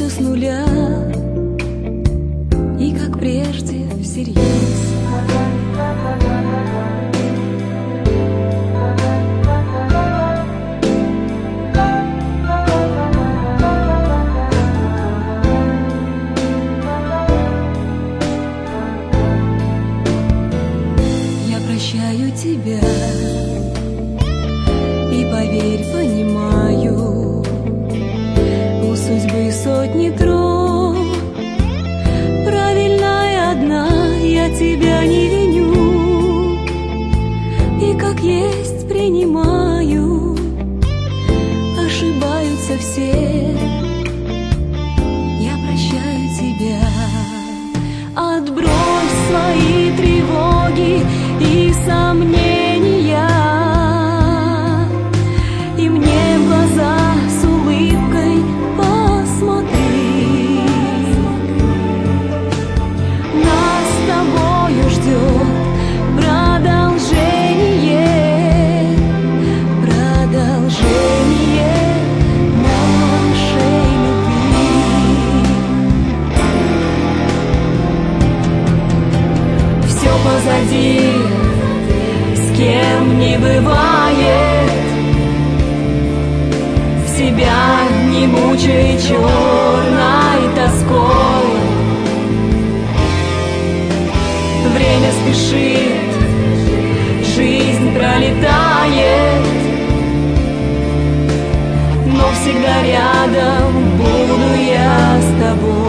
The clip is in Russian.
все с нуля, и как прежде всерьез. Я прощаю тебя и, поверь, понимаю, у судьбы сотни троп, правильная одна, я тебя не виню, и как есть принимаю, ошибаются все. Я прощаю тебя, отбрось свои тревоги и сомнения, и мне в глаза с улыбкой посмотри. Нас с тобою ждет продолжение нашей любви. Все позади, с кем не бывает, себя не мучай черной тоской. Время спешит, жизнь пролетает, но всегда рядом буду я с тобой.